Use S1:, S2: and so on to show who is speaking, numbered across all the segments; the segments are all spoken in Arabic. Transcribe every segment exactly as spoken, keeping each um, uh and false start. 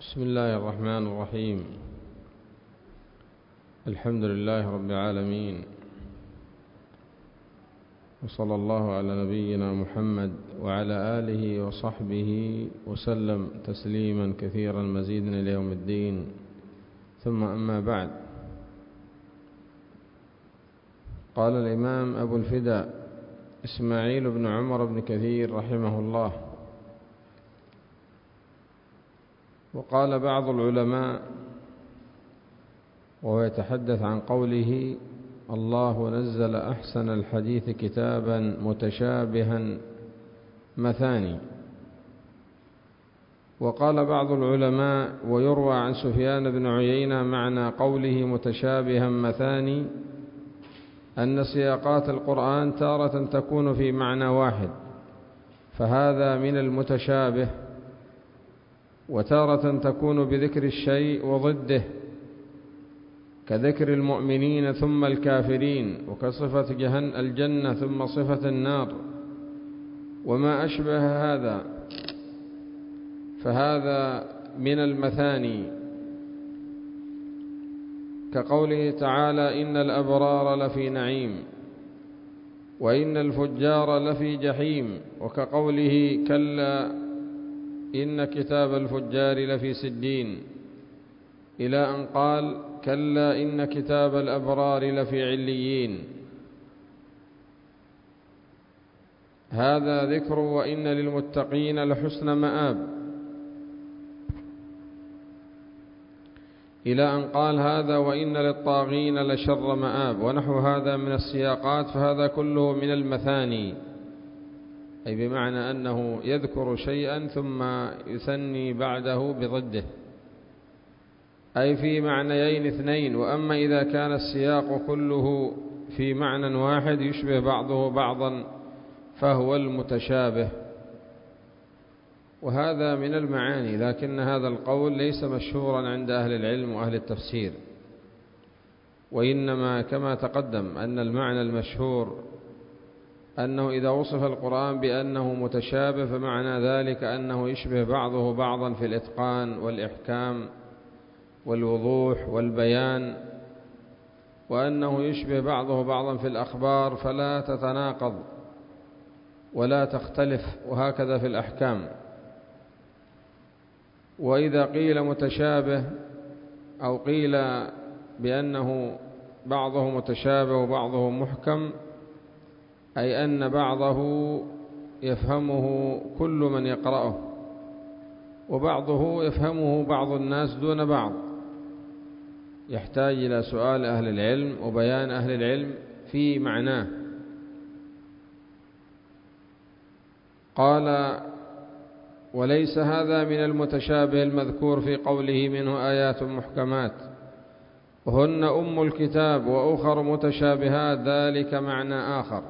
S1: بسم الله الرحمن الرحيم. الحمد لله رب العالمين، وصلى الله على نبينا محمد وعلى آله وصحبه وسلم تسليما كثيرا مزيدا إلى يوم الدين. ثم أما بعد، قال الإمام أبو الفداء إسماعيل بن عمر بن كثير رحمه الله: وقال بعض العلماء وهو يتحدث عن قوله: الله نزل أحسن الحديث كتابا متشابها مثاني. وقال بعض العلماء: ويروى عن سفيان بن عيينة معنى قوله متشابها مثاني أن سياقات القرآن تارة تكون في معنى واحد، فهذا من المتشابه، وتارة تكون بذكر الشيء وضده، كذكر المؤمنين ثم الكافرين، وكصفة جهنم الجنة ثم صفة النار، وما أشبه هذا، فهذا من المثاني، كقوله تعالى: إن الأبرار لفي نعيم وإن الفجار لفي جحيم، وكقوله: كلا إن كتاب الفجار لفي سجين، إلى أن قال: كلا إن كتاب الأبرار لفي عليين. هذا ذكر وإن للمتقين لحسن مآب، إلى أن قال: هذا وإن للطاغين لشر مآب، ونحو هذا من السياقات، فهذا كله من المثاني، أي بمعنى أنه يذكر شيئا ثم يثني بعده بضده، أي في معنيين اثنين. وأما إذا كان السياق كله في معنى واحد يشبه بعضه بعضا فهو المتشابه، وهذا من المعاني، لكن هذا القول ليس مشهورا عند أهل العلم وأهل التفسير، وإنما كما تقدم أن المعنى المشهور أنه إذا وصف القرآن بأنه متشابه فمعنى ذلك أنه يشبه بعضه بعضا في الإتقان والإحكام والوضوح والبيان، وأنه يشبه بعضه بعضا في الأخبار فلا تتناقض ولا تختلف، وهكذا في الأحكام. وإذا قيل متشابه أو قيل بأنه بعضه متشابه وبعضه محكم، أي أن بعضه يفهمه كل من يقرأه، وبعضه يفهمه بعض الناس دون بعض، يحتاج إلى سؤال أهل العلم وبيان أهل العلم في معناه. قال: وليس هذا من المتشابه المذكور في قوله: منه آيات محكمات وهن أم الكتاب وأخر متشابهات، ذلك معنى آخر.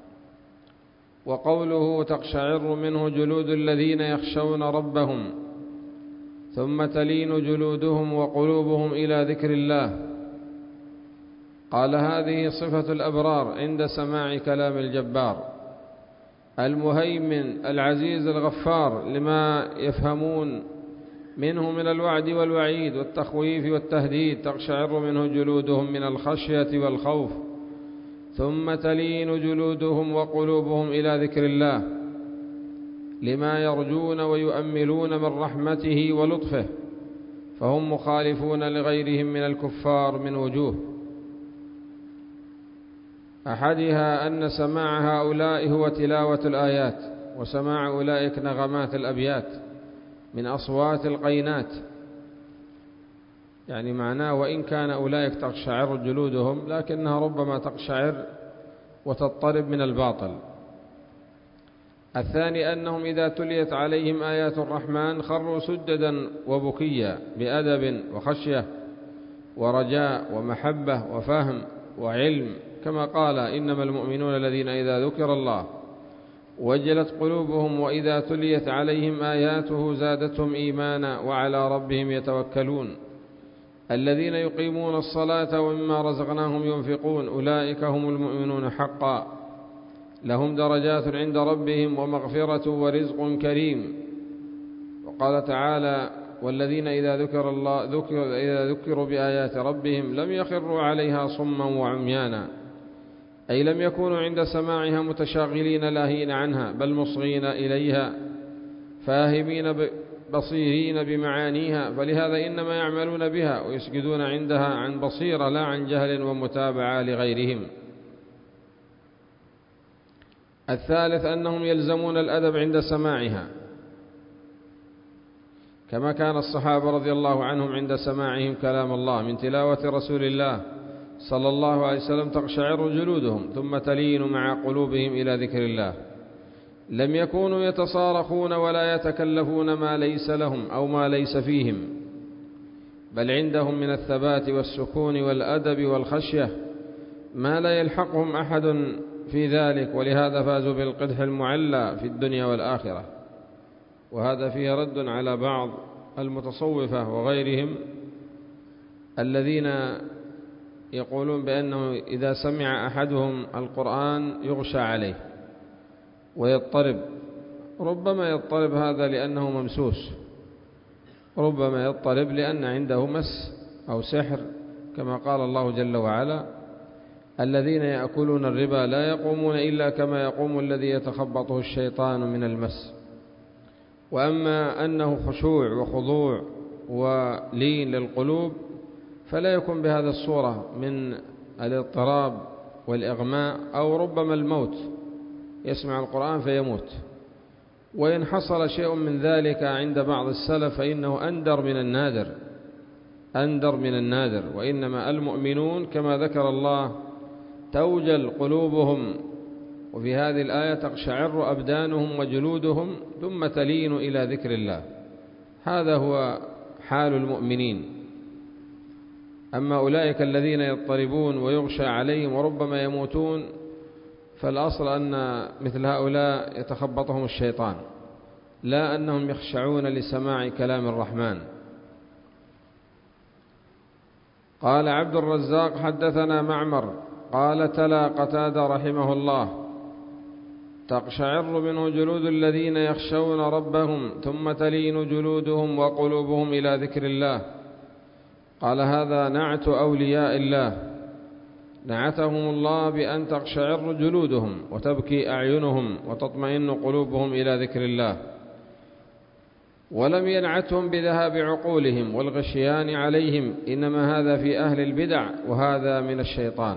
S1: وقوله: تقشعر منه جلود الذين يخشون ربهم ثم تلين جلودهم وقلوبهم إلى ذكر الله. قال: هذه صفة الأبرار عند سماع كلام الجبار المهيمن العزيز الغفار، لما يفهمون منه من الوعد والوعيد والتخويف والتهديد. تقشعر منه جلودهم من الخشية والخوف ثم تلين جلودهم وقلوبهم إلى ذكر الله، لما يرجون ويؤملون من رحمته ولطفه، فهم مخالفون لغيرهم من الكفار من وجوه. أحدها أن سماع هؤلاء هو تلاوة الآيات، وسماع أولئك نغمات الأبيات من أصوات القينات، يعني معناه وإن كان أولئك تقشعر جلودهم لكنها ربما تقشعر وتضطرب من الباطل. الثاني أنهم إذا تليت عليهم آيات الرحمن خروا سجدا وبكيا بأدب وخشية ورجاء ومحبة وفهم وعلم، كما قال: إنما المؤمنون الذين إذا ذكر الله وجلت قلوبهم وإذا تليت عليهم آياته زادتهم إيمانا وعلى ربهم يتوكلون، الذين يقيمون الصلاة ومما رزقناهم ينفقون، أولئك هم المؤمنون حقا، لهم درجات عند ربهم ومغفرة ورزق كريم. وقال تعالى: والذين إذا ذكر الله ذكر إذا ذكروا بآيات ربهم لم يخروا عليها صما وعميانا، أي لم يكونوا عند سماعها متشاغلين لاهين عنها، بل مصغين إليها فاهمين بصيرين بمعانيها، فلهذا إنما يعملون بها ويسجدون عندها عن بصيرة لا عن جهل ومتابعة لغيرهم. الثالث أنهم يلزمون الأدب عند سماعها، كما كان الصحابة رضي الله عنهم عند سماعهم كلام الله من تلاوة رسول الله صلى الله عليه وسلم تقشعر جلودهم ثم تلين مع قلوبهم إلى ذكر الله. لم يكونوا يتصارخون ولا يتكلفون ما ليس لهم أو ما ليس فيهم، بل عندهم من الثبات والسكون والأدب والخشية ما لا يلحقهم أحد في ذلك، ولهذا فازوا بالقدح المعلى في الدنيا والآخرة. وهذا فيه رد على بعض المتصوفة وغيرهم الذين يقولون بأنه إذا سمع أحدهم القرآن يغشى عليه ويضطرب. ربما يضطرب هذا لأنه ممسوس، ربما يضطرب لأن عنده مس أو سحر، كما قال الله جل وعلا: الذين يأكلون الربا لا يقومون إلا كما يقوم الذي يتخبطه الشيطان من المس. وأما أنه خشوع وخضوع ولين للقلوب فلا يكون بهذا الصورة من الاضطراب والإغماء، أو ربما الموت، يسمع القرآن فيموت. وإن حصل شيء من ذلك عند بعض السلف فإنه أندر من النادر، أندر من النادر. وإنما المؤمنون كما ذكر الله توجل قلوبهم، وفي هذه الآية تقشعر أبدانهم وجلودهم ثم تلين إلى ذكر الله. هذا هو حال المؤمنين. أما أولئك الذين يضطربون ويغشى عليهم وربما يموتون فالأصل أن مثل هؤلاء يتخبطهم الشيطان، لا أنهم يخشعون لسماع كلام الرحمن. قال عبد الرزاق: حدثنا معمر قال: تلا قتادة رحمه الله: تقشعر منه جلود الذين يخشون ربهم ثم تلين جلودهم وقلوبهم إلى ذكر الله. قال: هذا نعت أولياء الله، نعتهم الله بأن تقشعر جلودهم وتبكي أعينهم وتطمئن قلوبهم إلى ذكر الله، ولم ينعتهم بذهاب عقولهم والغشيان عليهم، إنما هذا في أهل البدع وهذا من الشيطان.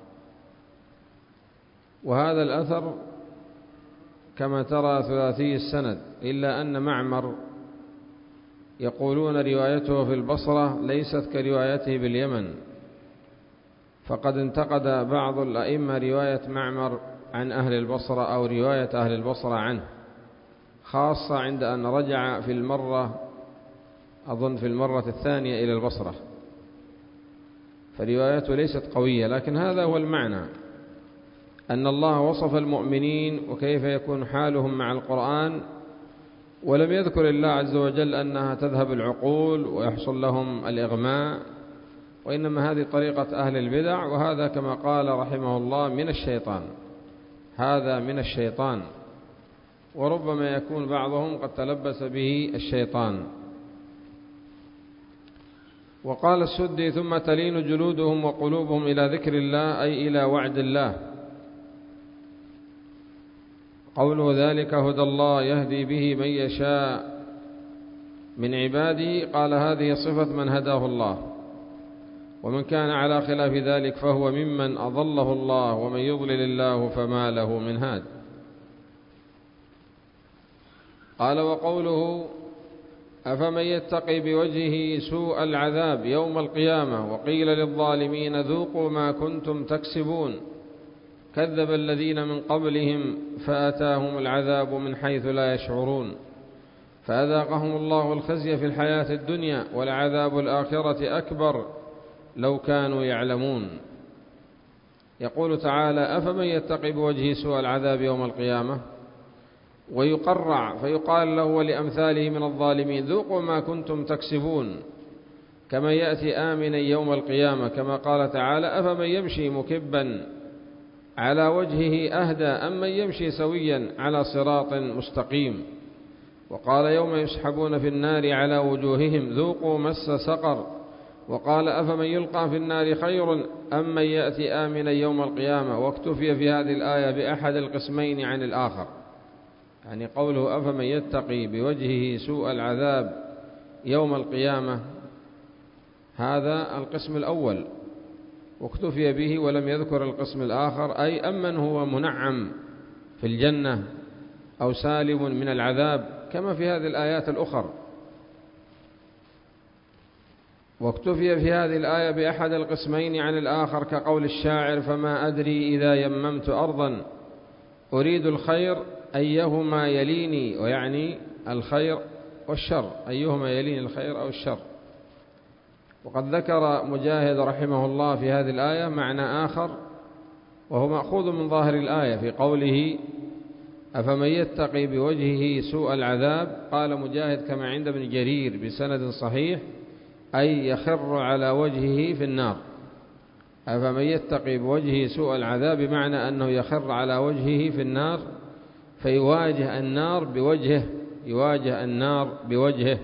S1: وهذا الأثر كما ترى ثلاثي السند، إلا أن معمر يقولون روايته في البصرة ليست كروايته باليمن، فقد انتقد بعض الأئمة رواية معمر عن أهل البصرة أو رواية أهل البصرة عنه، خاصة عند أن رجع في المرة أظن في المرة الثانية إلى البصرة، فروايته ليست قوية. لكن هذا هو المعنى، أن الله وصف المؤمنين وكيف يكون حالهم مع القرآن، ولم يذكر الله عز وجل أنها تذهب العقول ويحصل لهم الإغماء، وإنما هذه طريقة أهل البدع، وهذا كما قال رحمه الله من الشيطان، هذا من الشيطان، وربما يكون بعضهم قد تلبس به الشيطان. وقال السدي: ثم تلين جلودهم وقلوبهم إلى ذكر الله، أي إلى وعد الله. قوله: ذلك هدى الله يهدي به من يشاء من عباده، قال: هذه صفة من هداه الله، ومن كان على خلاف ذلك فهو ممن أضله الله، ومن يضلل الله فما له من هاد. قال: وقوله: أفمن يتقي بوجهه سوء العذاب يوم القيامة وقيل للظالمين ذوقوا ما كنتم تكسبون، كذب الذين من قبلهم فأتاهم العذاب من حيث لا يشعرون، فأذاقهم الله الخزي في الحياة الدنيا ولعذاب الآخرة أكبر لو كانوا يعلمون. يقول تعالى: أفمن يتقي بوجهه سوء العذاب يوم القيامة، ويقرع فيقال له ولأمثاله من الظالمين ذوقوا ما كنتم تكسبون، كما يأتي آمنا يوم القيامة، كما قال تعالى: أفمن يمشي مكبا على وجهه أهدى أم من يمشي سويا على صراط مستقيم. وقال يوم يسحبون في النار على وجوههم ذوقوا مس سقر. وقال أفمن يلقى في النار خير أم من يأتي آمنا يوم القيامة. واكتفي في هذه الآية بأحد القسمين عن الآخر، يعني قوله أفمن يتقي بوجهه سوء العذاب يوم القيامة هذا القسم الأول، واكتفي به ولم يذكر القسم الآخر، أي أمن هو منعم في الجنة أو سالم من العذاب كما في هذه الآيات الأخرى. واكتفي في هذه الآية بأحد القسمين عن الآخر كقول الشاعر فما أدري إذا يممت أرضا أريد الخير أيهما يليني، ويعني الخير والشر، أيهما يليني الخير أو الشر. وقد ذكر مجاهد رحمه الله في هذه الآية معنى آخر وهو مأخوذ من ظاهر الآية في قوله أفمن يتقي بوجهه سوء العذاب. قال مجاهد كما عند ابن جرير بسند صحيح أي يخر على وجهه في النار. أفمن يتقي بوجهه سوء العذاب بمعنى أنه يخر على وجهه في النار فيواجه النار بوجهه، يواجه النار بوجهه.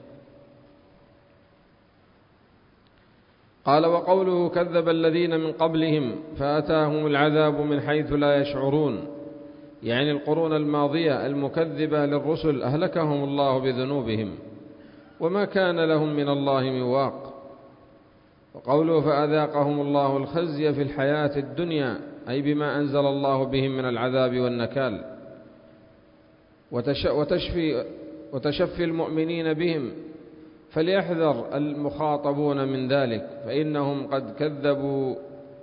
S1: قال وقوله كذب الذين من قبلهم فأتاهم العذاب من حيث لا يشعرون، يعني القرون الماضية المكذبة للرسل أهلكهم الله بذنوبهم وما كان لهم من الله من واق. وقوله فأذاقهم الله الخزي في الحياة الدنيا أي بما أنزل الله بهم من العذاب والنكال. وتشفي, وتشفي المؤمنين بهم فليحذر المخاطبون من ذلك، فإنهم قد كذبوا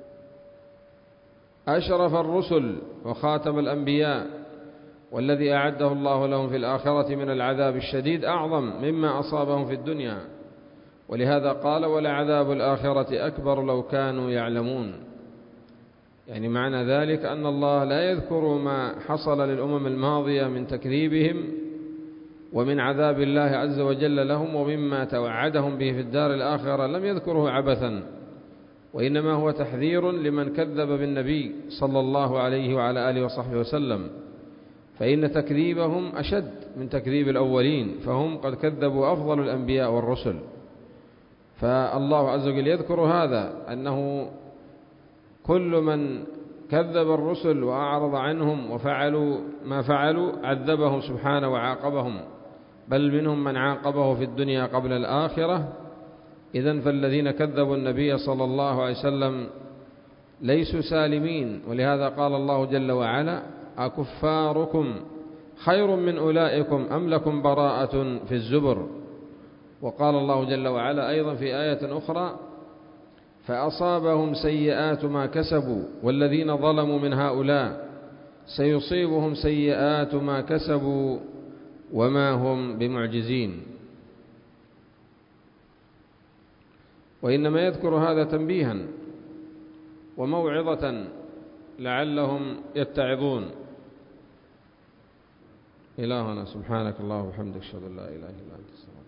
S1: أشرف الرسل وخاتم الأنبياء، والذي أعده الله لهم في الآخرة من العذاب الشديد أعظم مما أصابهم في الدنيا. ولهذا قال ولعذاب الآخرة أكبر لو كانوا يعلمون، يعني معنى ذلك أن الله لا يذكر ما حصل للأمم الماضية من تكذيبهم ومن عذاب الله عز وجل لهم ومما توعدهم به في الدار الآخرة، لم يذكره عبثا، وإنما هو تحذير لمن كذب بالنبي صلى الله عليه وعلى آله وصحبه وسلم، فإن تكذيبهم أشد من تكذيب الأولين، فهم قد كذبوا أفضل الأنبياء والرسل. فالله عز وجل يذكر هذا أنه كل من كذب الرسل وأعرض عنهم وفعلوا ما فعلوا عذبهم سبحانه وعاقبهم، بل منهم من عاقبه في الدنيا قبل الآخرة. إذن فالذين كذبوا النبي صلى الله عليه وسلم ليسوا سالمين. ولهذا قال الله جل وعلا أكفاركم خير من أولئكم أم لكم براءة في الزبر. وقال الله جل وعلا أيضا في آية أخرى فأصابهم سيئات ما كسبوا والذين ظلموا من هؤلاء سيصيبهم سيئات ما كسبوا وما هم بمعجزين. وإنما يذكر هذا تنبيها وموعظة لعلهم يتعظون. إلهنا سبحانك اللهم وبحمدك أشهد أن لا إله إلا أنت.